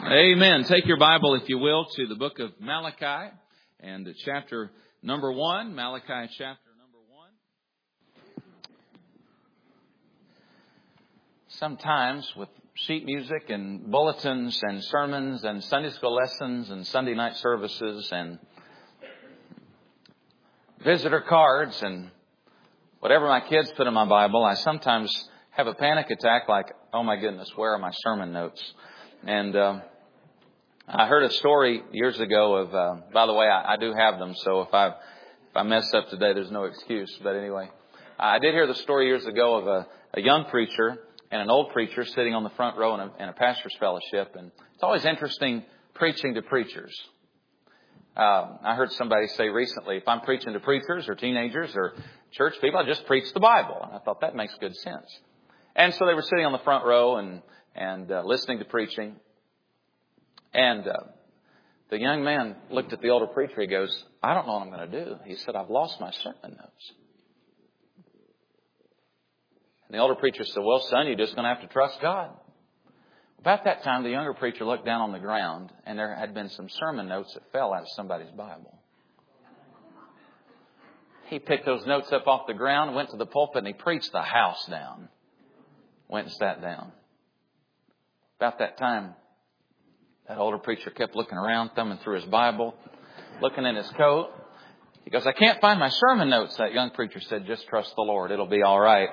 Amen. Take your Bible, if you will, to the book of Malachi and chapter number 1. Malachi chapter number 1. Sometimes with sheet music and bulletins and sermons and Sunday school lessons and Sunday night services and visitor cards and whatever my kids put in my Bible, I sometimes have a panic attack like, oh my goodness, where are my sermon notes? And I heard a story years ago of, by the way, I do have them, so if I mess up today, there's no excuse. But anyway, I did hear the story years ago of a young preacher and an old preacher sitting on the front row in a pastor's fellowship. And it's always interesting preaching to preachers. I heard somebody say recently, if I'm preaching to preachers or teenagers or church people, I just preach the Bible. And I thought that makes good sense. And so they were sitting on the front row and listening to preaching. And the young man looked at the older preacher. He goes, I don't know what I'm going to do. He said, I've lost my sermon notes. And the older preacher said, well, son, you're just going to have to trust God. About that time, the younger preacher looked down on the ground, and there had been some sermon notes that fell out of somebody's Bible. He picked those notes up off the ground, went to the pulpit, and he preached the house down. Went and sat down. About that time, that older preacher kept looking around, thumbing through his Bible, looking in his coat. He goes, I can't find my sermon notes. That young preacher said, just trust the Lord. It'll be all right.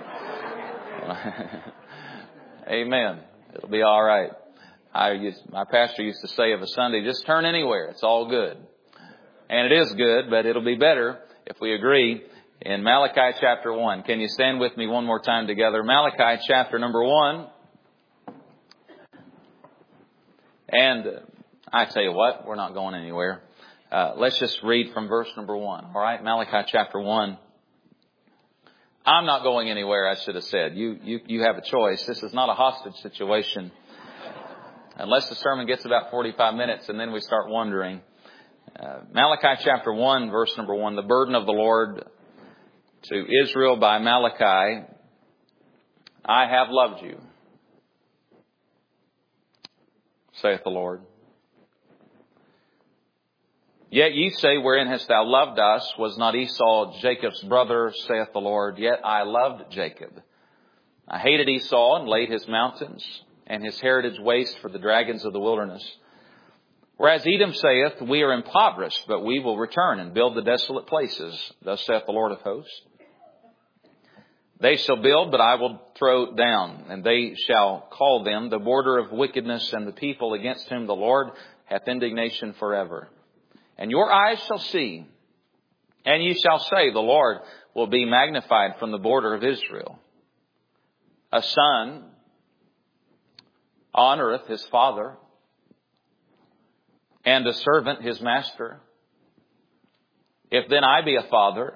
Amen. It'll be all right. My pastor used to say of a Sunday, just turn anywhere. It's all good. And it is good, but it'll be better if we agree in Malachi chapter 1. Can you stand with me one more time together? Malachi chapter number 1. And I tell you what, we're not going anywhere. Let's just read from verse number 1. All right, Malachi chapter 1. I'm not going anywhere, I should have said. You have a choice. This is not a hostage situation. Unless the sermon gets about 45 minutes and then we start wondering. Malachi chapter 1, verse number 1. The burden of the Lord to Israel by Malachi. I have loved you, saith the Lord. Yet ye say, wherein hast thou loved us? Was not Esau Jacob's brother, saith the Lord? Yet I loved Jacob. I hated Esau and laid his mountains and his heritage waste for the dragons of the wilderness. Whereas Edom saith, we are impoverished, but we will return and build the desolate places. Thus saith the Lord of hosts. They shall build, but I will throw down, and they shall call them the border of wickedness and the people against whom the Lord hath indignation forever. And your eyes shall see, and ye shall say, the Lord will be magnified from the border of Israel. A son honoreth his father, and a servant his master. If then I be a father,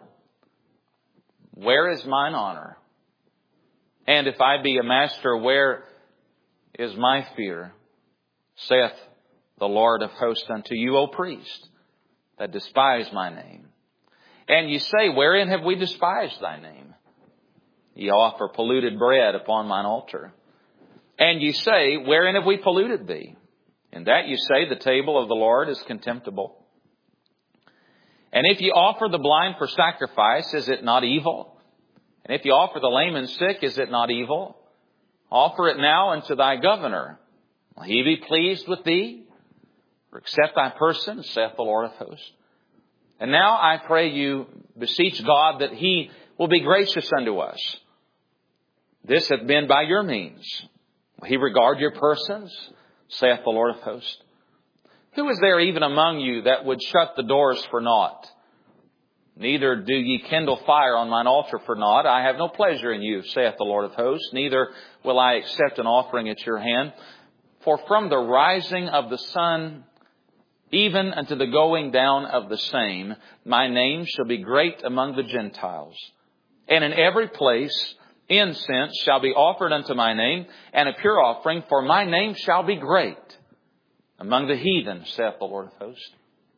where is mine honor? And if I be a master, where is my fear? Saith the Lord of hosts unto you, O priest, that despise my name. And ye say, wherein have we despised thy name? Ye offer polluted bread upon mine altar. And ye say, wherein have we polluted thee? In that ye say, the table of the Lord is contemptible. And if ye offer the blind for sacrifice, is it not evil? And if you offer the lame and sick, is it not evil? Offer it now unto thy governor. Will he be pleased with thee? Or accept thy person, saith the Lord of hosts. And now I pray you, beseech God that he will be gracious unto us. This hath been by your means. Will he regard your persons, saith the Lord of hosts. Who is there even among you that would shut the doors for naught? Neither do ye kindle fire on mine altar for naught. I have no pleasure in you, saith the Lord of hosts. Neither will I accept an offering at your hand. For from the rising of the sun, even unto the going down of the same, my name shall be great among the Gentiles. And in every place incense shall be offered unto my name, and a pure offering, for my name shall be great among the heathen, saith the Lord of hosts.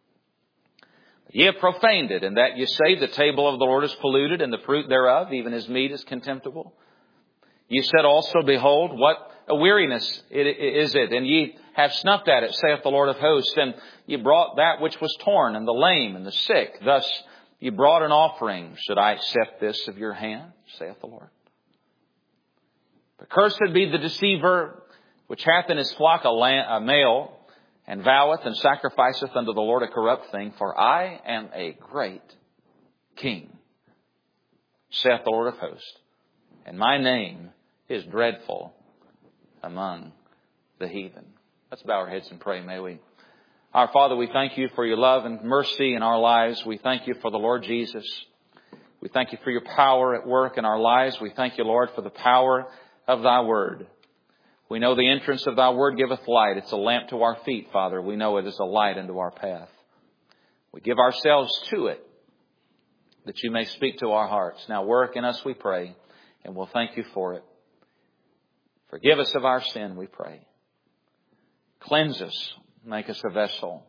Ye have profaned it, in that ye say, the table of the Lord is polluted, and the fruit thereof, even his meat, is contemptible. Ye said also, behold, what a weariness is it, and ye have snuffed at it, saith the Lord of hosts, and ye brought that which was torn, and the lame, and the sick. Thus ye brought an offering. Should I accept this of your hand, saith the Lord? But cursed be the deceiver, which hath in his flock a male, and voweth and sacrificeth unto the Lord a corrupt thing. For I am a great king, saith the Lord of hosts, and my name is dreadful among the heathen. Let's bow our heads and pray, may we. Our Father, we thank you for your love and mercy in our lives. We thank you for the Lord Jesus. We thank you for your power at work in our lives. We thank you, Lord, for the power of thy word. We know the entrance of thy word giveth light. It's a lamp to our feet, Father. We know it is a light unto our path. We give ourselves to it, that you may speak to our hearts. Now work in us, we pray, and we'll thank you for it. Forgive us of our sin, we pray. Cleanse us, make us a vessel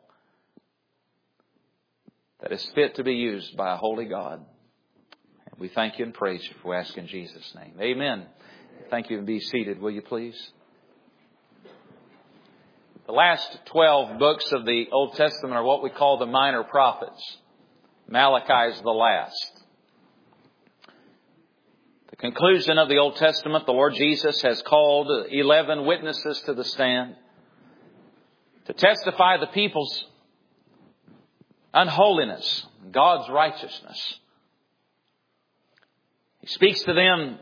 that is fit to be used by a holy God. And we thank you and praise you, for we ask in Jesus' name. Amen. Thank you, and be seated, will you please? The last 12 books of the Old Testament are what we call the minor prophets. Malachi is the last. The conclusion of the Old Testament, the Lord Jesus has called 11 witnesses to the stand to testify the people's unholiness, God's righteousness. He speaks to them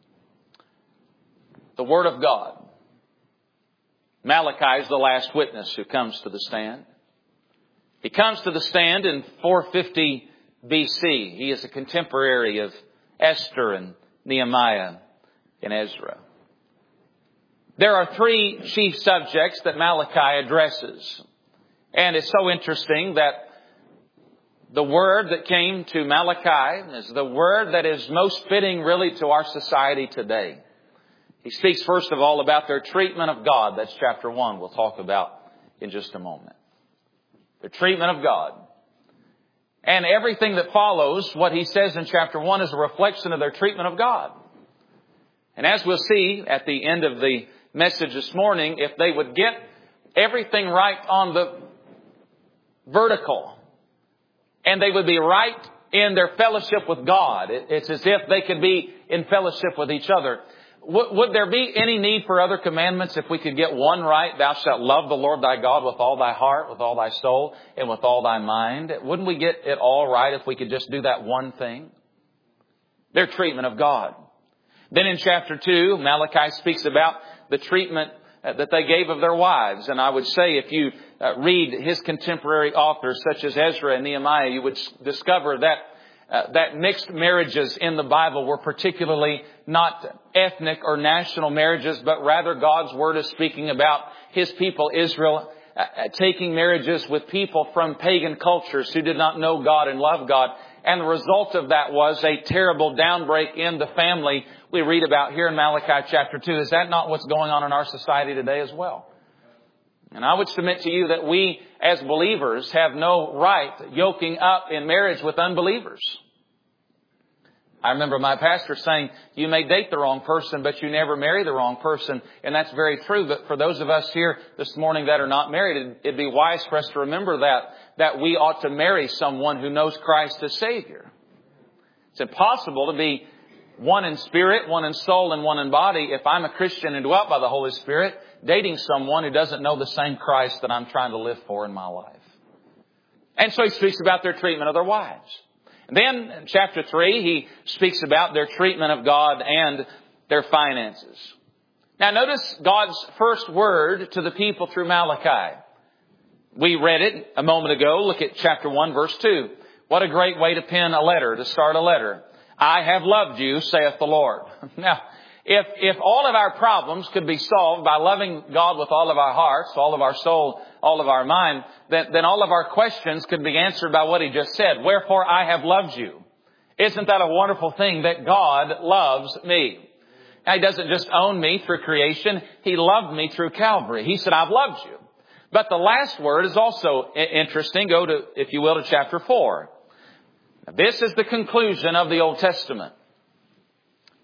the Word of God. Malachi is the last witness who comes to the stand. He comes to the stand in 450 BC. He is a contemporary of Esther and Nehemiah and Ezra. There are three chief subjects that Malachi addresses. And it's so interesting that the word that came to Malachi is the word that is most fitting really to our society today. He speaks first of all about their treatment of God. That's chapter 1 we'll talk about in just a moment. Their treatment of God. And everything that follows what he says in chapter 1 is a reflection of their treatment of God. And as we'll see at the end of the message this morning, if they would get everything right on the vertical, and they would be right in their fellowship with God, it's as if they could be in fellowship with each other. Would there be any need for other commandments if we could get one right? Thou shalt love the Lord thy God with all thy heart, with all thy soul, and with all thy mind. Wouldn't we get it all right if we could just do that one thing? Their treatment of God. Then in chapter 2, Malachi speaks about the treatment that they gave of their wives. And I would say if you read his contemporary authors such as Ezra and Nehemiah, you would discover that mixed marriages in the Bible were particularly not ethnic or national marriages, but rather God's Word is speaking about His people Israel taking marriages with people from pagan cultures who did not know God and love God. And the result of that was a terrible downbreak in the family we read about here in Malachi chapter 2. Is that not what's going on in our society today as well? And I would submit to you that we as believers have no right yoking up in marriage with unbelievers. I remember my pastor saying, you may date the wrong person, but you never marry the wrong person. And that's very true. But for those of us here this morning that are not married, it'd be wise for us to remember that we ought to marry someone who knows Christ as Savior. It's impossible to be one in spirit, one in soul, and one in body if I'm a Christian and dwelt by the Holy Spirit, dating someone who doesn't know the same Christ that I'm trying to live for in my life. And so he speaks about their treatment of their wives. Then in chapter 3, he speaks about their treatment of God and their finances. Now notice God's first word to the people through Malachi. We read it a moment ago. Look at chapter 1, verse 2. What a great way to pen a letter, to start a letter. I have loved you, saith the Lord. Now, if all of our problems could be solved by loving God with all of our hearts, all of our soul, all of our mind, then all of our questions could be answered by what he just said. Wherefore I have loved you. Isn't that a wonderful thing that God loves me? Now, he doesn't just own me through creation. He loved me through Calvary. He said, I've loved you. But the last word is also interesting. Go to, if you will, to chapter 4. Now, this is the conclusion of the Old Testament.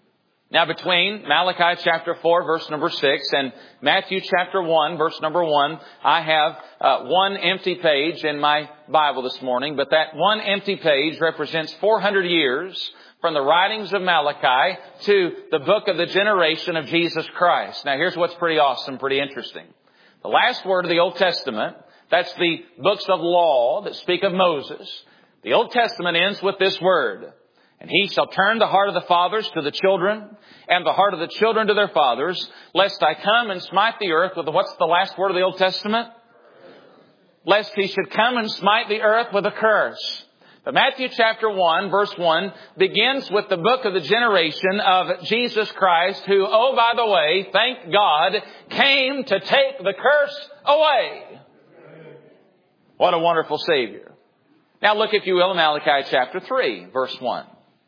Now, between Malachi chapter 4, verse number 6, and Matthew chapter 1, verse number 1, I have one empty page in my Bible this morning, but that one empty page represents 400 years from the writings of Malachi to the book of the generation of Jesus Christ. Now, here's what's pretty awesome, pretty interesting. The last word of the Old Testament, that's the books of law that speak of Moses. The Old Testament ends with this word. And he shall turn the heart of the fathers to the children, and the heart of the children to their fathers, lest I come and smite the earth with what's the last word of the Old Testament? Lest he should come and smite the earth with a curse. But Matthew chapter 1, verse 1, begins with the book of the generation of Jesus Christ, who, oh, by the way, thank God, came to take the curse away. What a wonderful Savior. Now look, if you will, in Malachi chapter 3, verse 1.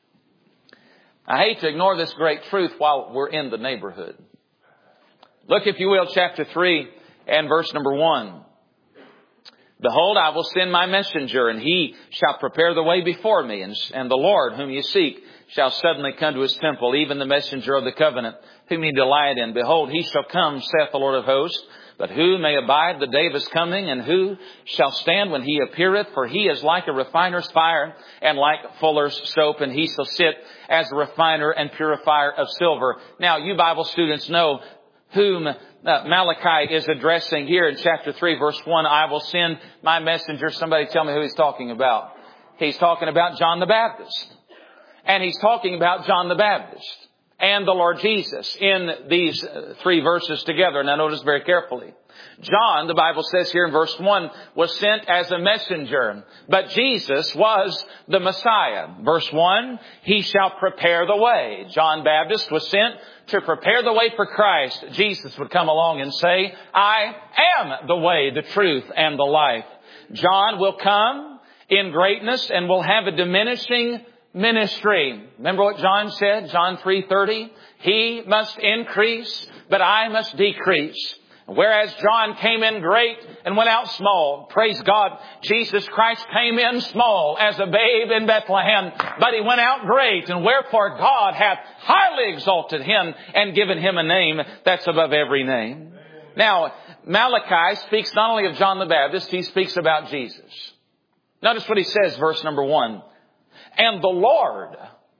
I hate to ignore this great truth while we're in the neighborhood. Look, if you will, chapter 3 and verse number 1. Behold, I will send my messenger, and he shall prepare the way before me. And the Lord, whom you seek, shall suddenly come to his temple, even the messenger of the covenant, whom ye delight in. Behold, he shall come, saith the Lord of hosts. But who may abide the day of his coming, and who shall stand when he appeareth? For he is like a refiner's fire, and like fuller's soap, and he shall sit as a refiner and purifier of silver. Now, you Bible students know whom Malachi is addressing here in chapter 3, verse 1. I will send my messenger. Somebody tell me who he's talking about. He's talking about John the Baptist. And he's talking about John the Baptist and the Lord Jesus in these three verses together. Now notice very carefully. John, the Bible says here in verse 1, was sent as a messenger, but Jesus was the Messiah. Verse 1, he shall prepare the way. John Baptist was sent to prepare the way for Christ. Jesus would come along and say, I am the way, the truth, and the life. John will come in greatness and will have a diminishing ministry. Remember what John said? John 3:30. He must increase, but I must decrease. Whereas John came in great and went out small. Praise God. Jesus Christ came in small as a babe in Bethlehem, but he went out great. And wherefore God hath highly exalted him and given him a name that's above every name. Now, Malachi speaks not only of John the Baptist, he speaks about Jesus. Notice what he says, verse number 1. And the Lord,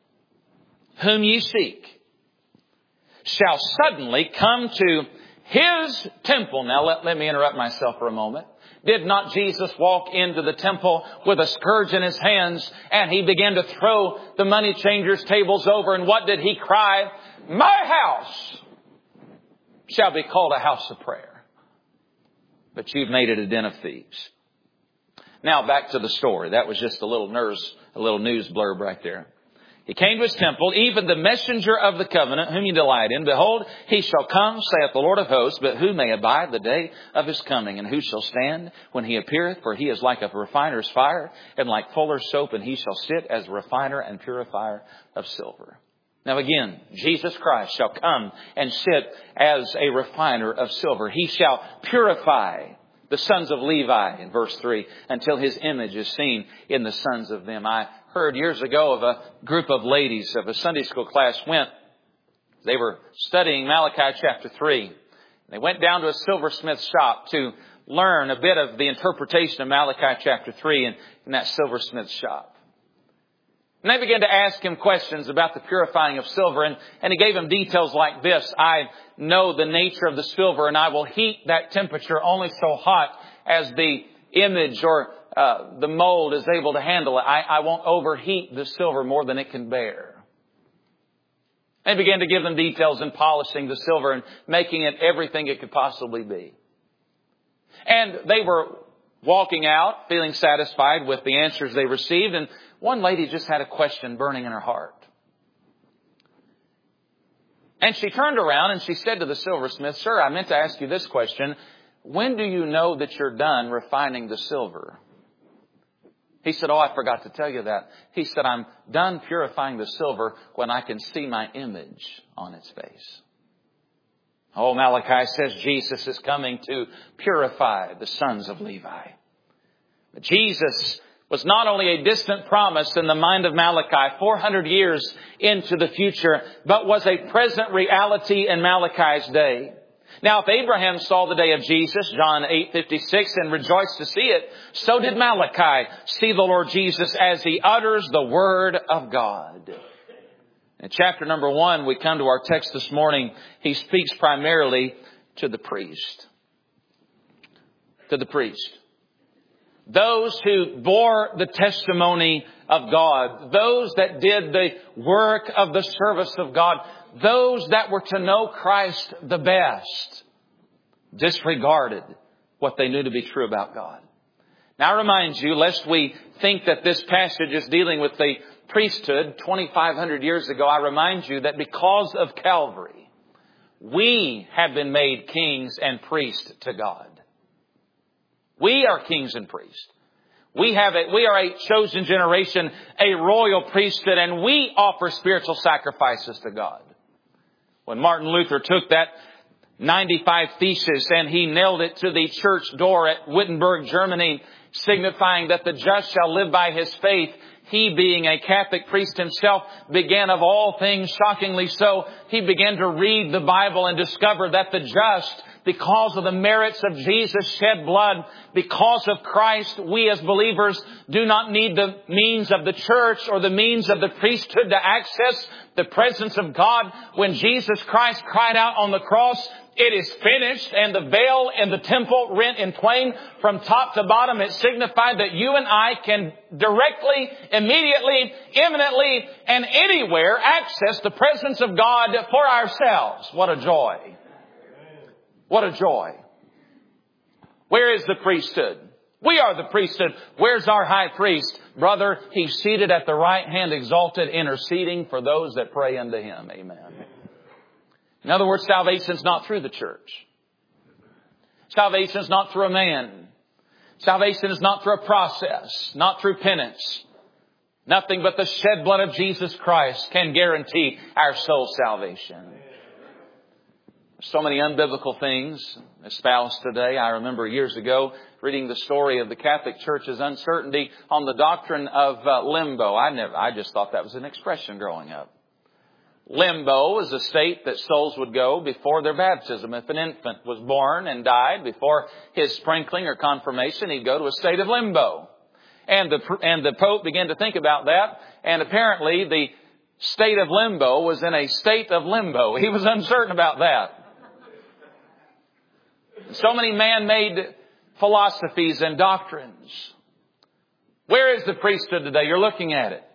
whom ye seek, shall suddenly come to his temple. Now let me interrupt myself for a moment. Did not Jesus walk into the temple with a scourge in his hands, and he began to throw the money changers' tables over? And what did he cry? My house shall be called a house of prayer, but you've made it a den of thieves. Now back to the story. That was just a little news blurb right there. He came to his temple, even the messenger of the covenant, whom you delight in. Behold, he shall come, saith the Lord of hosts, but who may abide the day of his coming? And who shall stand when he appeareth? For he is like a refiner's fire, and like fuller's soap, and he shall sit as a refiner and purifier of silver. Now again, Jesus Christ shall come and sit as a refiner of silver. He shall purify the sons of Levi, in verse 3, until his image is seen in the sons of them. I heard years ago of a group of ladies of a Sunday school class they were studying Malachi chapter 3. They went down to a silversmith shop to learn a bit of the interpretation of Malachi chapter 3 in that silversmith shop. And they began to ask him questions about the purifying of silver. And he gave them details like this. I know the nature of the silver, and I will heat that temperature only so hot as the image or the mold is able to handle it. I won't overheat the silver more than it can bear. And he began to give them details in polishing the silver and making it everything it could possibly be. And they were walking out, feeling satisfied with the answers they received. And one lady just had a question burning in her heart. And she turned around and she said to the silversmith, Sir, I meant to ask you this question. When do you know that you're done refining the silver? He said, I forgot to tell you that. He said, I'm done purifying the silver when I can see my image on its face. Oh, Malachi says Jesus is coming to purify the sons of Levi. But Jesus was not only a distant promise in the mind of Malachi 400 years into the future, but was a present reality in Malachi's day. Now, if Abraham saw the day of Jesus, John 8:56, and rejoiced to see it, so did Malachi see the Lord Jesus as He utters the Word of God. In chapter number 1, we come to our text this morning. He speaks primarily to the priest. To the priest. Those who bore the testimony of God. Those that did the work of the service of God. Those that were to know Christ the best disregarded what they knew to be true about God. Now I remind you, lest we think that this passage is dealing with the priesthood 2,500 years ago, I remind you that because of Calvary, we have been made kings and priests to God. We are kings and priests. We are a chosen generation, a royal priesthood, and we offer spiritual sacrifices to God. When Martin Luther took that 95 Theses and he nailed it to the church door at Wittenberg, Germany, signifying that the just shall live by his faith, he, being a Catholic priest himself, began of all things, shockingly so, he began to read the Bible and discover that the just, because of the merits of Jesus' shed blood, because of Christ, we as believers do not need the means of the church or the means of the priesthood to access the presence of God. When Jesus Christ cried out on the cross, "It is finished," and the veil in the temple rent in twain from top to bottom, it signified that you and I can directly, immediately, imminently, and anywhere access the presence of God for ourselves. What a joy. What a joy. Where is the priesthood? We are the priesthood. Where's our high priest? Brother, He's seated at the right hand, exalted, interceding for those that pray unto Him. Amen. In other words, salvation is not through the church. Salvation is not through a man. Salvation is not through a process, not through penance. Nothing but the shed blood of Jesus Christ can guarantee our soul's salvation. So many unbiblical things espoused today. I remember years ago reading the story of the Catholic Church's uncertainty on the doctrine of limbo. I just thought that was an expression growing up. Limbo is a state that souls would go before their baptism. If an infant was born and died before his sprinkling or confirmation, he'd go to a state of limbo. And the Pope began to think about that, and apparently the state of limbo was in a state of limbo. He was uncertain about that. So many man-made philosophies and doctrines. Where is the priesthood today? You're looking at it.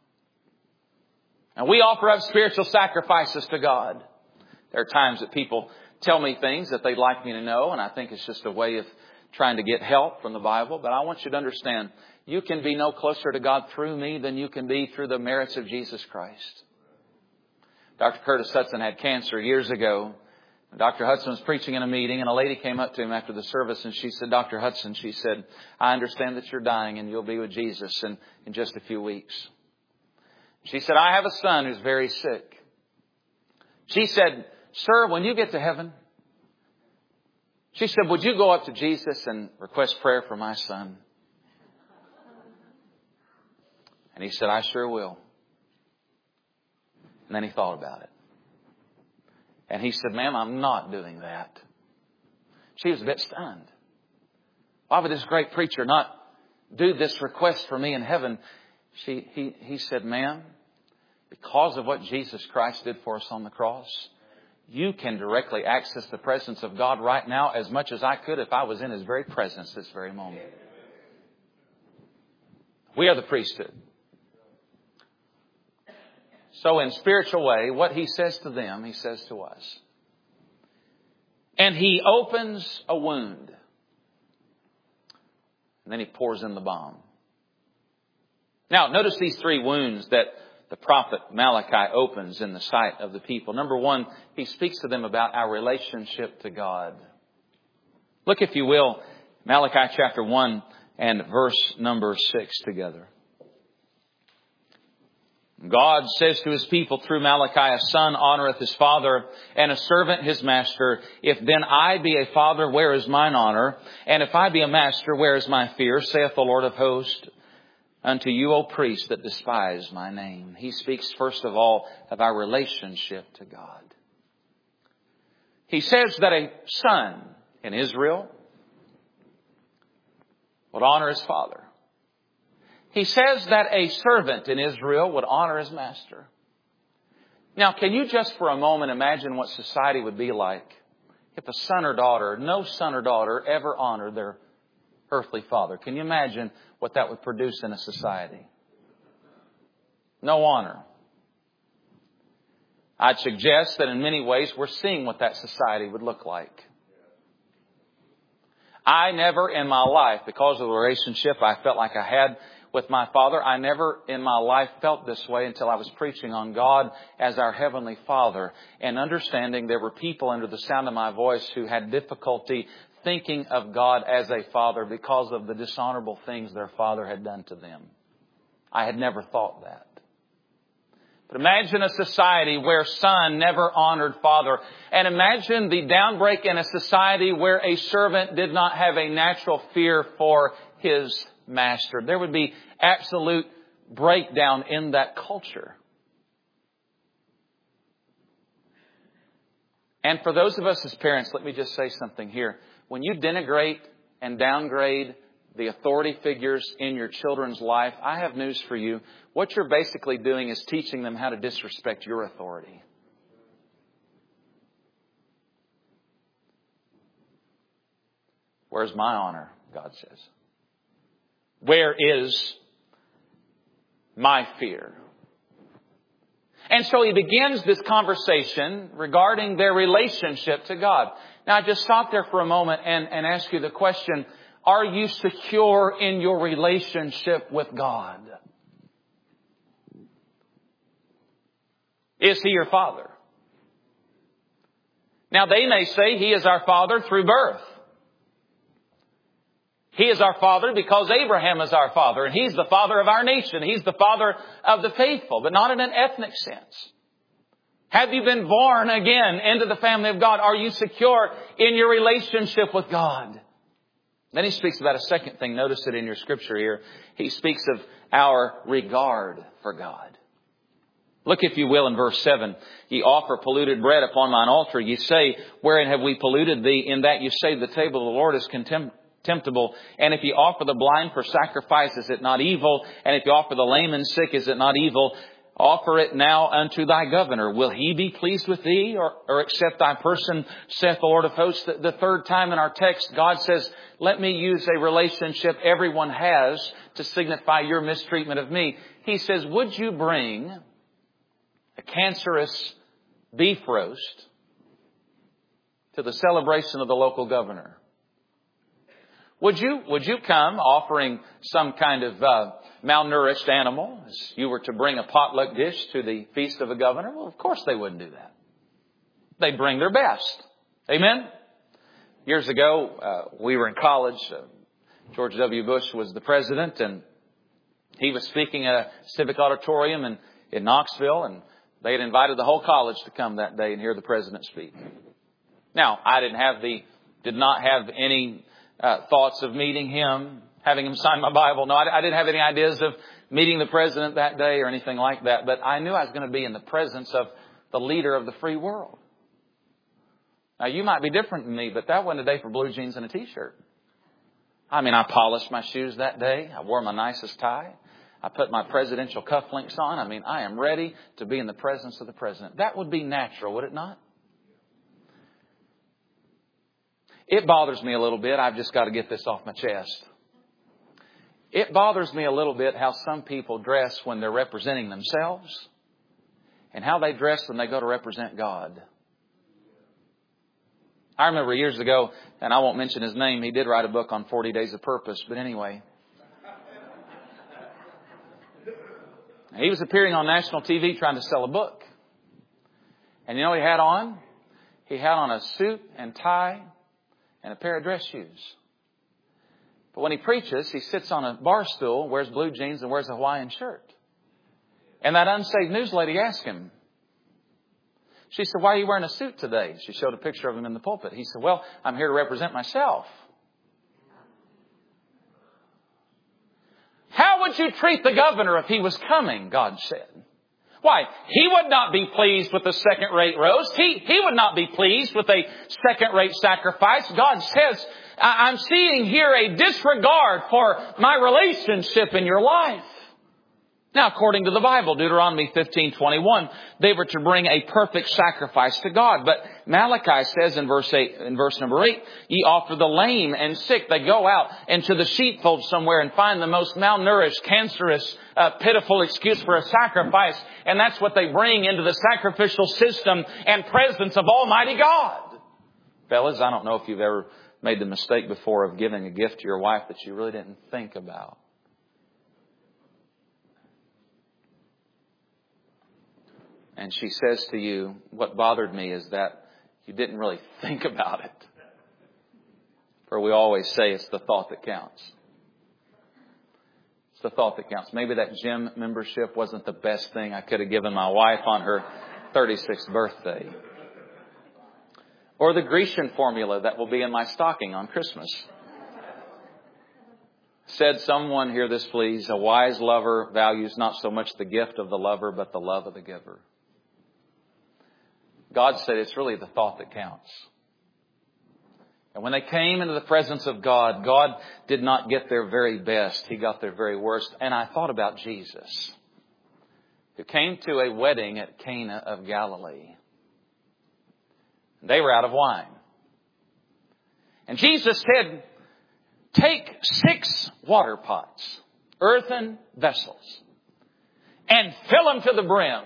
And we offer up spiritual sacrifices to God. There are times that people tell me things that they'd like me to know, and I think it's just a way of trying to get help from the Bible. But I want you to understand, you can be no closer to God through me than you can be through the merits of Jesus Christ. Dr. Curtis Hudson had cancer years ago. Dr. Hudson was preaching in a meeting, and a lady came up to him after the service, and she said, "Dr. Hudson," she said, "I understand that you're dying and you'll be with Jesus in just a few weeks." She said, "I have a son who's very sick." She said, "Sir, when you get to heaven," she said, "would you go up to Jesus and request prayer for my son?" And he said, "I sure will." And then he thought about it. And he said, "Ma'am, I'm not doing that." She was a bit stunned. Why would this great preacher not do this request for me in heaven? He said, "Ma'am, because of what Jesus Christ did for us on the cross, you can directly access the presence of God right now as much as I could if I was in His very presence this very moment." We are the priesthood. So in spiritual way, what He says to them, He says to us. And He opens a wound. And then He pours in the balm. Now, notice these three wounds that the prophet Malachi opens in the sight of the people. Number one, he speaks to them about our relationship to God. Look, if you will, Malachi chapter 1 and verse number 6 together. God says to His people through Malachi, "A son honoreth his father, and a servant his master. If then I be a father, where is mine honor? And if I be a master, where is my fear? Saith the Lord of hosts. unto you, O priests, that despise my name. He speaks first of all of our relationship to God. He says that a son in Israel would honor his father. He says that a servant in Israel would honor his master. Now, can you just for a moment imagine what society would be like if a son or daughter, no son or daughter, ever honored their earthly father? Can you imagine what that would produce in a society? No honor. I'd suggest that in many ways we're seeing what that society would look like. I never in my life, because of the relationship I felt like I had with my Father, I never in my life felt this way until I was preaching on God as our Heavenly Father and understanding there were people under the sound of my voice who had difficulty thinking of God as a Father because of the dishonorable things their father had done to them. I had never thought that. But imagine a society where son never honored father. And imagine the downbreak in a society where a servant did not have a natural fear for his master. There would be absolute breakdown in that culture. And for those of us as parents, let me just say something here. When you denigrate and downgrade the authority figures in your children's life, I have news for you. What you're basically doing is teaching them how to disrespect your authority. Where's my honor? God says. Where is my fear? And so he begins this conversation regarding their relationship to God. Now, I just stop there for a moment and ask you the question, are you secure in your relationship with God? Is He your Father? Now, they may say He is our Father through birth. He is our Father because Abraham is our father, and He's the father of our nation. He's the father of the faithful, but not in an ethnic sense. Have you been born again into the family of God? Are you secure in your relationship with God? Then he speaks about a second thing. Notice it in your scripture here. He speaks of our regard for God. Look, if you will, in verse 7. Ye offer polluted bread upon mine altar. Ye say, wherein have we polluted thee? In that you say the table of the Lord is contemptible. And if you offer the blind for sacrifice, is it not evil? And if you offer the lame and sick, is it not evil? Offer it now unto thy governor. Will he be pleased with thee or accept thy person, saith the Lord of hosts? The third time in our text, God says, let me use a relationship everyone has to signify your mistreatment of me. He says, would you bring a cancerous beef roast to the celebration of the local governor? Would you come offering some kind of malnourished animal as you were to bring a potluck dish to the feast of a governor? Well, of course they wouldn't do that. They'd bring their best. Amen? Years ago, we were in college. George W. Bush was the president, and he was speaking at a civic auditorium in Knoxville, and they had invited the whole college to come that day and hear the president speak. Now, I did not have any thoughts of meeting him, having him sign my Bible. No, I didn't have any ideas of meeting the president that day or anything like that. But I knew I was going to be in the presence of the leader of the free world. Now, you might be different than me, but that wasn't a day for blue jeans and a T-shirt. I mean, I polished my shoes that day. I wore my nicest tie. I put my presidential cufflinks on. I mean, I am ready to be in the presence of the president. That would be natural, would it not? It bothers me a little bit. I've just got to get this off my chest. It bothers me a little bit how some people dress when they're representing themselves and how they dress when they go to represent God. I remember years ago, and I won't mention his name, he did write a book on 40 Days of Purpose, but anyway. He was appearing on national TV trying to sell a book. And you know what he had on? He had on a suit and tie and a pair of dress shoes. But when he preaches, he sits on a bar stool, wears blue jeans, and wears a Hawaiian shirt. And that unsaved news lady asked him, she said, why are you wearing a suit today? She showed a picture of him in the pulpit. He said, well, I'm here to represent myself. How would you treat the governor if he was coming? God said. Why? He would not be pleased with a second-rate roast. He would not be pleased with a second-rate sacrifice. God says, I'm seeing here a disregard for my relationship in your life. Now, according to the Bible, Deuteronomy 15:21, they were to bring a perfect sacrifice to God. But Malachi says in verse number 8, ye offer the lame and sick. They go out into the sheepfold somewhere and find the most malnourished, cancerous, pitiful excuse for a sacrifice. And that's what they bring into the sacrificial system and presence of Almighty God. Fellas, I don't know if you've ever made the mistake before of giving a gift to your wife that you really didn't think about. And she says to you, what bothered me is that you didn't really think about it. For we always say it's the thought that counts. It's the thought that counts. Maybe that gym membership wasn't the best thing I could have given my wife on her 36th birthday. Or the Grecian formula that will be in my stocking on Christmas. Said someone, hear this please, a wise lover values not so much the gift of the lover, but the love of the giver. God said it's really the thought that counts. And when they came into the presence of God, God did not get their very best. He got their very worst. And I thought about Jesus, who came to a wedding at Cana of Galilee. They were out of wine. And Jesus said, take 6 water pots, earthen vessels, and fill them to the brim.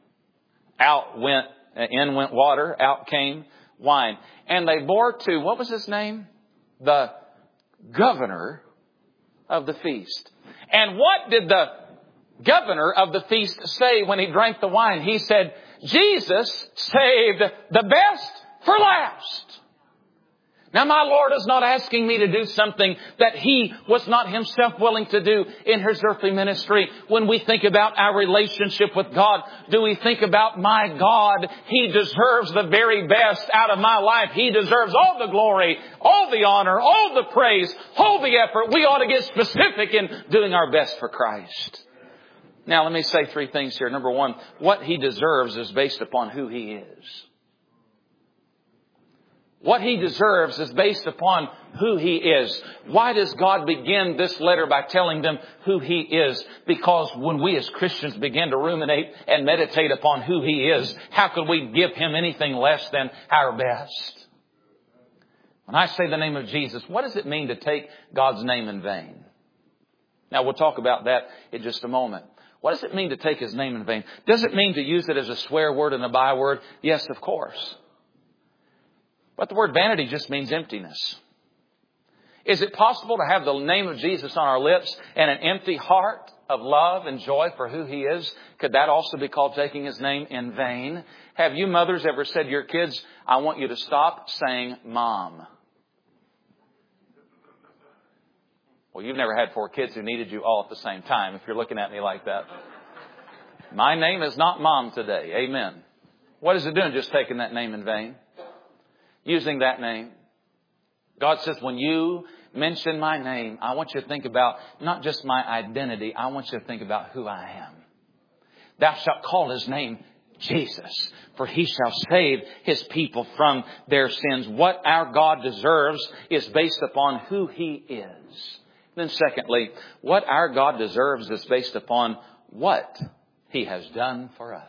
In went water, out came wine. And they bore to, what was his name? The governor of the feast. And what did the governor of the feast say when he drank the wine? He said, Jesus saved the best for last. Now, my Lord is not asking me to do something that He was not Himself willing to do in His earthly ministry. When we think about our relationship with God, do we think about, my God, He deserves the very best out of my life. He deserves all the glory, all the honor, all the praise, all the effort. We ought to get specific in doing our best for Christ. Now, let me say 3 things here. Number 1, what He deserves is based upon who He is. What He deserves is based upon who He is. Why does God begin this letter by telling them who He is? Because when we as Christians begin to ruminate and meditate upon who He is, how could we give Him anything less than our best? When I say the name of Jesus, what does it mean to take God's name in vain? Now, we'll talk about that in just a moment. What does it mean to take His name in vain? Does it mean to use it as a swear word and a byword? Yes, of course. But the word vanity just means emptiness. Is it possible to have the name of Jesus on our lips and an empty heart of love and joy for who He is? Could that also be called taking His name in vain? Have you mothers ever said to your kids, I want you to stop saying Mom? Well, you've never had 4 kids who needed you all at the same time, if you're looking at me like that. My name is not Mom today. Amen. What is it doing just taking that name in vain? Using that name. God says, when you mention my name, I want you to think about not just my identity. I want you to think about who I am. Thou shalt call His name Jesus, for He shall save His people from their sins. What our God deserves is based upon who He is. Then secondly, what our God deserves is based upon what He has done for us.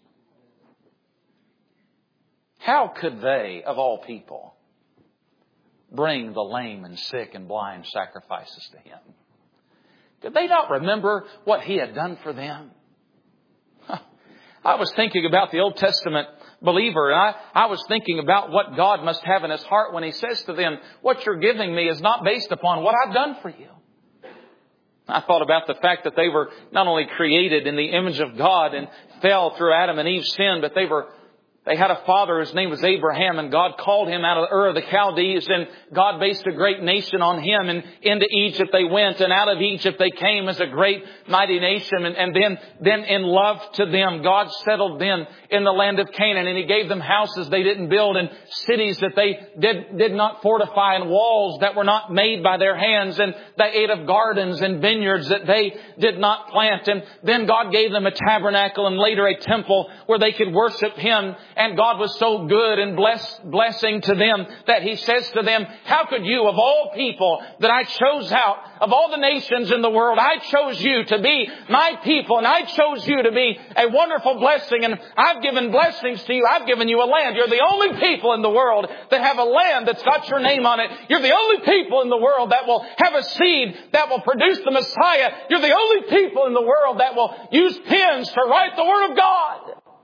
How could they, of all people, bring the lame and sick and blind sacrifices to Him? Did they not remember what He had done for them? I was thinking about the Old Testament believer, and I was thinking about what God must have in His heart when He says to them, what you're giving me is not based upon what I've done for you. I thought about the fact that they were not only created in the image of God and fell through Adam and Eve's sin, but they were They had a father whose name was Abraham, and God called him out of Ur of the Chaldees, and God based a great nation on him, and into Egypt they went, and out of Egypt they came as a great mighty nation, and then in love to them, God settled them in the land of Canaan, and He gave them houses they didn't build, and cities that they did not fortify, and walls that were not made by their hands, and they ate of gardens and vineyards that they did not plant, and then God gave them a tabernacle and later a temple where they could worship Him. And God was so good and blessing to them that He says to them, how could you, of all people that I chose out, of all the nations in the world, I chose you to be my people, and I chose you to be a wonderful blessing, and I've given blessings to you. I've given you a land. You're the only people in the world that have a land that's got your name on it. You're the only people in the world that will have a seed that will produce the Messiah. You're the only people in the world that will use pens to write the Word of God.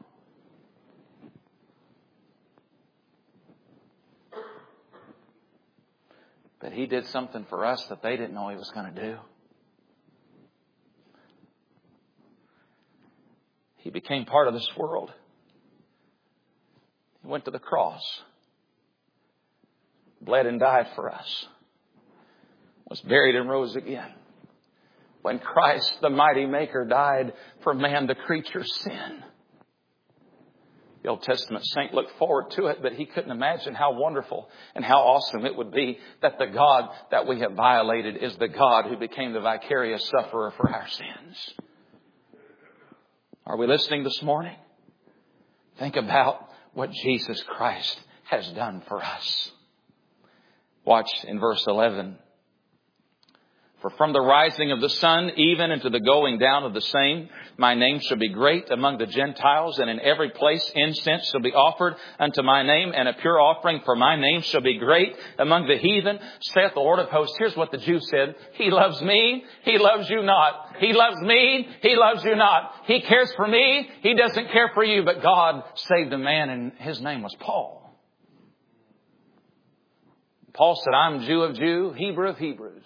But He did something for us that they didn't know He was going to do. He became part of this world. He went to the cross, bled and died for us, was buried and rose again. When Christ, the mighty Maker, died for man, the creature's sin, the Old Testament saint looked forward to it, but he couldn't imagine how wonderful and how awesome it would be that the God that we have violated is the God who became the vicarious sufferer for our sins. Are we listening this morning? Think about what Jesus Christ has done for us. Watch in verse 11. For from the rising of the sun, even into the going down of the same, my name shall be great among the Gentiles, and in every place incense shall be offered unto my name, and a pure offering for my name shall be great among the heathen, saith the Lord of hosts. Here's what the Jews said. He loves me, He loves you not. He loves me, He loves you not. He cares for me, He doesn't care for you. But God saved a man, and his name was Paul. Paul said, I'm Jew of Jew, Hebrew of Hebrews.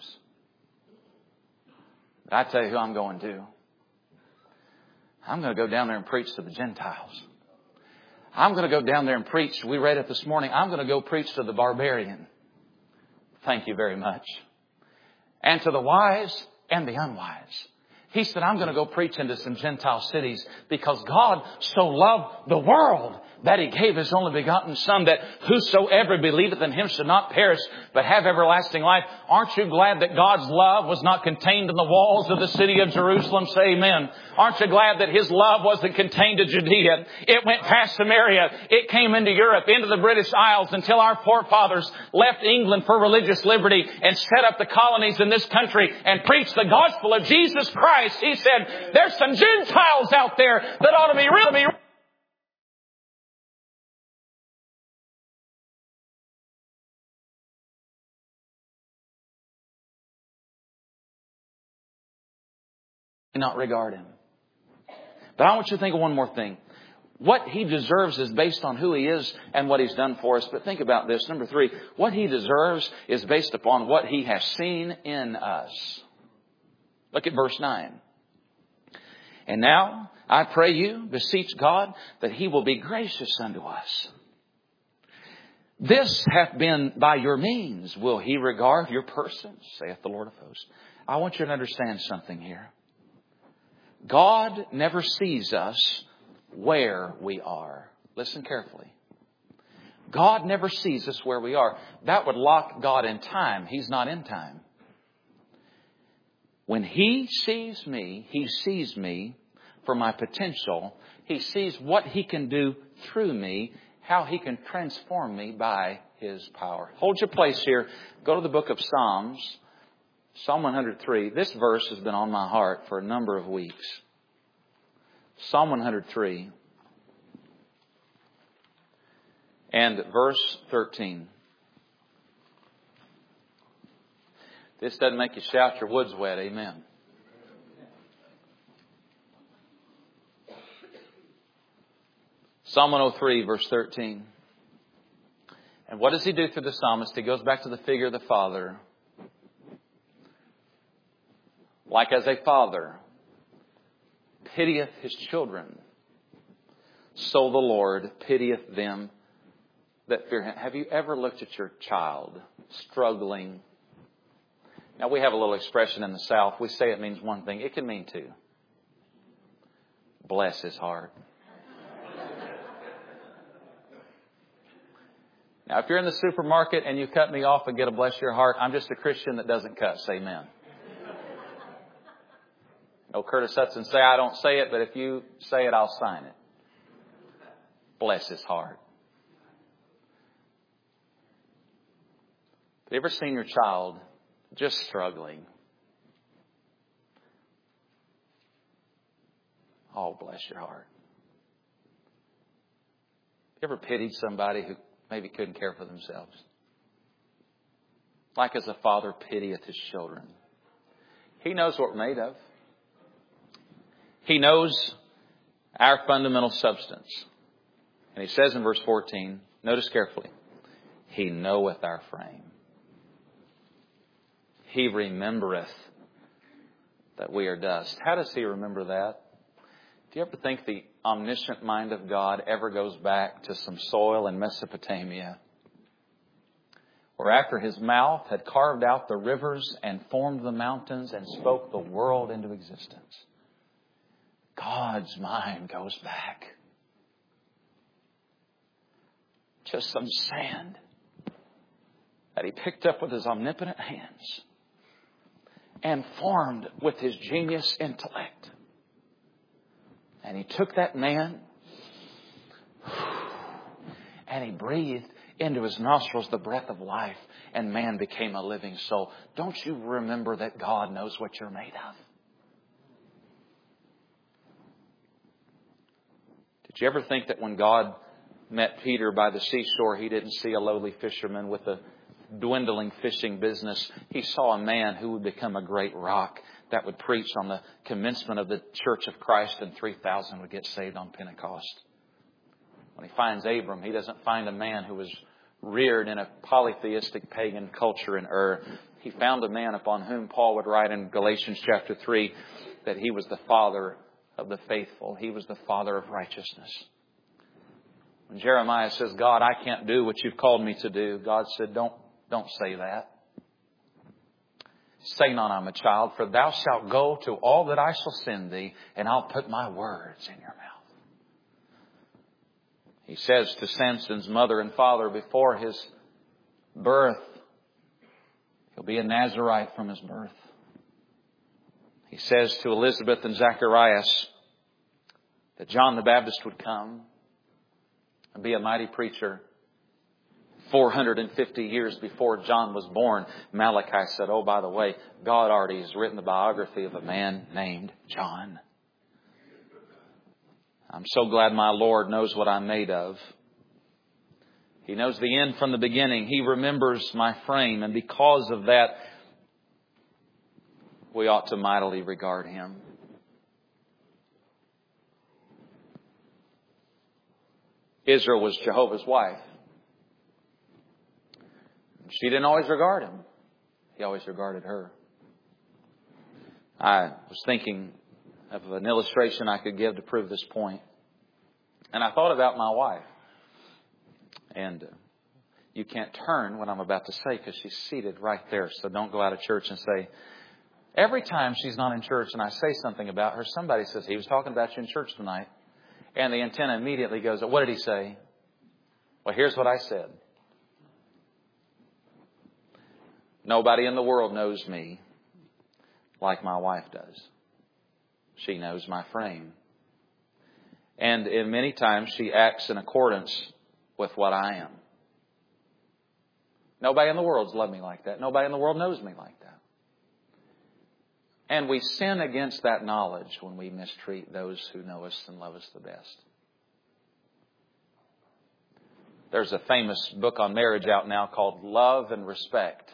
But I tell you who I'm going to. I'm going to go down there and preach to the Gentiles. I'm going to go down there and preach. We read it this morning. I'm going to go preach to the barbarian. Thank you very much. And to the wise and the unwise. He said, I'm going to go preach into some Gentile cities because God so loved the world that He gave His only begotten Son, that whosoever believeth in Him should not perish but have everlasting life. Aren't you glad that God's love was not contained in the walls of the city of Jerusalem? Say amen. Aren't you glad that His love wasn't contained to Judea? It went past Samaria. It came into Europe, into the British Isles, until our forefathers left England for religious liberty and set up the colonies in this country and preached the gospel of Jesus Christ. He said, there's some Gentiles out there that ought to be really not regard Him. But I want you to think of one more thing. What He deserves is based on who He is and what He's done for us. But think about this. Number 3, what He deserves is based upon what He has seen in us. Look at verse 9. And now I pray you, beseech God, that He will be gracious unto us. This hath been by your means. Will He regard your persons, saith the Lord of hosts. I want you to understand something here. God never sees us where we are. Listen carefully. God never sees us where we are. That would lock God in time. He's not in time. When He sees me, He sees me for my potential. He sees what He can do through me, how He can transform me by His power. Hold your place here. Go to the book of Psalms. Psalm 103. This verse has been on my heart for a number of weeks. Psalm 103 and verse 13. This doesn't make you shout your woods wet. Amen. Psalm 103 verse 13. And what does he do through the psalmist? He goes back to the figure of the Father. Like as a father pitieth his children, so the Lord pitieth them that fear Him. Have you ever looked at your child struggling? Now, we have a little expression in the South. We say it means one thing. It can mean two. Bless his heart. Now, if you're in the supermarket and you cut me off and get a bless your heart, I'm just a Christian that doesn't cut. Say amen. No Curtis Hudson say, I don't say it, but if you say it, I'll sign it. Bless his heart. Have you ever seen your child just struggling? Oh, bless your heart. You ever pitied somebody who maybe couldn't care for themselves? Like as a father pitieth his children. He knows what we're made of. He knows our fundamental substance. And he says in verse 14, notice carefully, He knoweth our frame. He remembereth that we are dust. How does He remember that? Do you ever think the omniscient mind of God ever goes back to some soil in Mesopotamia, where after His mouth had carved out the rivers and formed the mountains and spoke the world into existence? God's mind goes back. Just some sand that He picked up with His omnipotent hands and formed with His genius intellect. And He took that man and He breathed into his nostrils the breath of life, and man became a living soul. Don't you remember that God knows what you're made of? Did you ever think that when God met Peter by the seashore, He didn't see a lowly fisherman with a dwindling fishing business? He saw a man who would become a great rock that would preach on the commencement of the Church of Christ, and 3,000 would get saved on Pentecost. When He finds Abram, He doesn't find a man who was reared in a polytheistic pagan culture in Ur. He found a man upon whom Paul would write in Galatians chapter 3 that he was the father of the faithful. He was the father of righteousness. When Jeremiah says, God, I can't do what You've called me to do, God said, don't say that. Say not, I'm a child, for thou shalt go to all that I shall send thee, and I'll put my words in your mouth. He says to Samson's mother and father before his birth, he'll be a Nazirite from his birth. He says to Elizabeth and Zacharias that John the Baptist would come and be a mighty preacher. 450 years before John was born, Malachi said, oh, by the way, God already has written the biography of a man named John. I'm so glad my Lord knows what I'm made of. He knows the end from the beginning. He remembers my frame. And because of that, we ought to mightily regard Him. Israel was Jehovah's wife. She didn't always regard Him. He always regarded her. I was thinking of an illustration I could give to prove this point. And I thought about my wife. And you can't turn what I'm about to say because she's seated right there. So don't go out of church and say, every time she's not in church and I say something about her, somebody says, he was talking about you in church tonight. And the antenna immediately goes, what did he say? Well, here's what I said. Nobody in the world knows me like my wife does. She knows my frame. And in many times she acts in accordance with what I am. Nobody in the world's loved me like that. Nobody in the world knows me like that. And we sin against that knowledge when we mistreat those who know us and love us the best. There's a famous book on marriage out now called Love and Respect.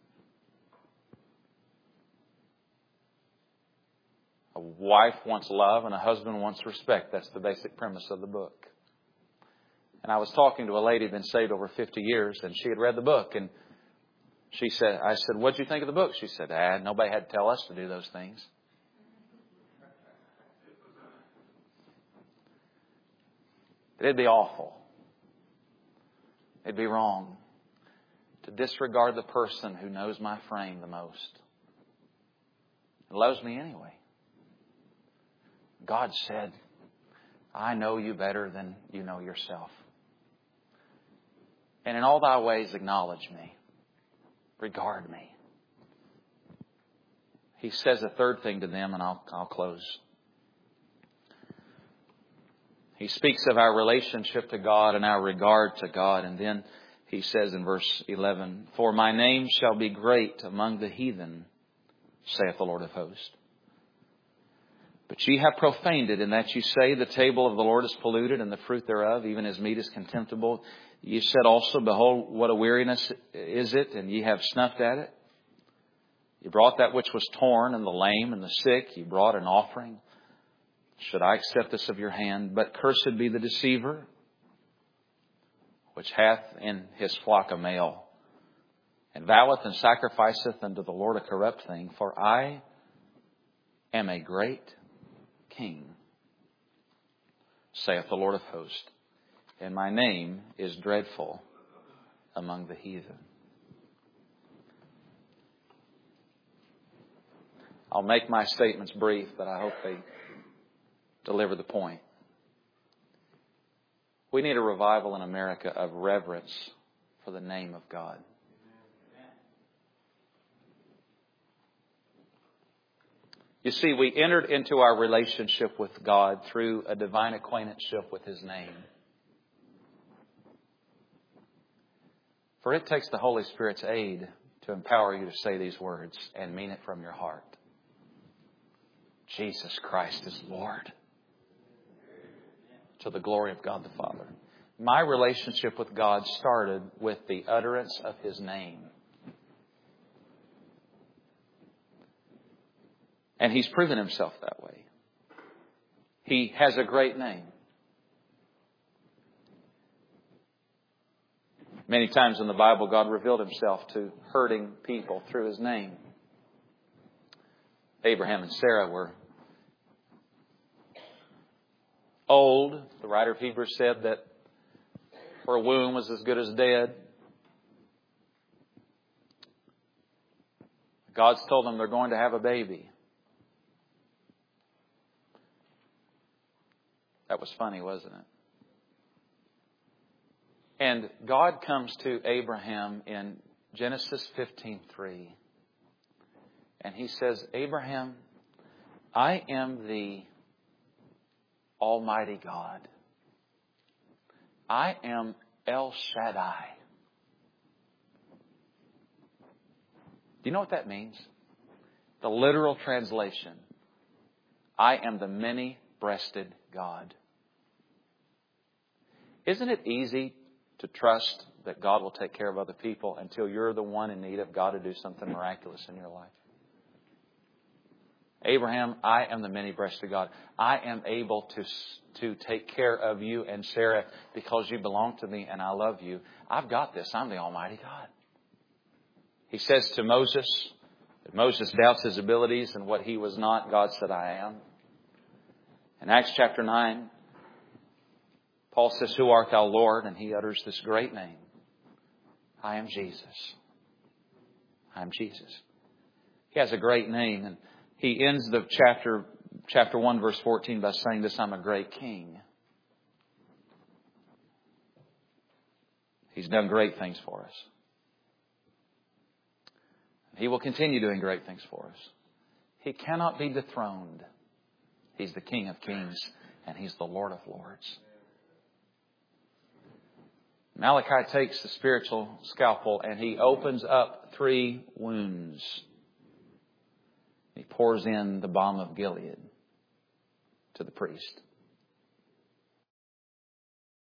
A wife wants love and a husband wants respect. That's the basic premise of the book. And I was talking to a lady who'd been saved over 50 years, and she had read the book. And I said, what'd you think of the book? She said, nobody had to tell us to do those things. It'd be awful. It'd be wrong to disregard the person who knows my frame the most and loves me anyway. God said, I know you better than you know yourself. And in all thy ways acknowledge me. Regard me. He says a third thing to them, and I'll close. He speaks of our relationship to God and our regard to God. And then he says in verse 11, For my name shall be great among the heathen, saith the Lord of hosts. But ye have profaned it, in that ye say, The table of the Lord is polluted, and the fruit thereof, even his meat, is contemptible. Ye said also, Behold, what a weariness is it, and ye have snuffed at it. You brought that which was torn, and the lame, and the sick. You brought an offering. Should I accept this of your hand? But cursed be the deceiver, which hath in his flock a male, and voweth and sacrificeth unto the Lord a corrupt thing. For I am a great King, saith the Lord of hosts, and my name is dreadful among the heathen. I'll make my statements brief, but I hope they deliver the point. We need a revival in America of reverence for the name of God. You see, we entered into our relationship with God through a divine acquaintanceship with His name. For it takes the Holy Spirit's aid to empower you to say these words and mean it from your heart. Jesus Christ is Lord, to the glory of God the Father. My relationship with God started with the utterance of His name. And He's proven Himself that way. He has a great name. Many times in the Bible, God revealed Himself to hurting people through His name. Abraham and Sarah were old. The writer of Hebrews said that her womb was as good as dead. God's told them they're going to have a baby. That was funny, wasn't it? And God comes to Abraham in Genesis 15:3. And He says, Abraham, I am the Almighty God. I am El Shaddai. Do you know what that means? The literal translation. I am the many-breasted God. Isn't it easy to trust that God will take care of other people until you're the one in need of God to do something miraculous in your life? Abraham, I am the many-breasted God. I am able to take care of you and Sarah because you belong to me and I love you. I've got this. I'm the Almighty God. He says to Moses, that Moses doubts his abilities and what he was not. God said, I am. In Acts chapter 9, Paul says, Who art thou, Lord? And he utters this great name. I am Jesus. I am Jesus. He has a great name. And he ends the chapter 1, verse 14 by saying this, I'm a great King. He's done great things for us. He will continue doing great things for us. He cannot be dethroned. He's the King of Kings and He's the Lord of Lords. Malachi takes the spiritual scalpel and he opens up 3 wounds. He pours in the balm of Gilead to the priest.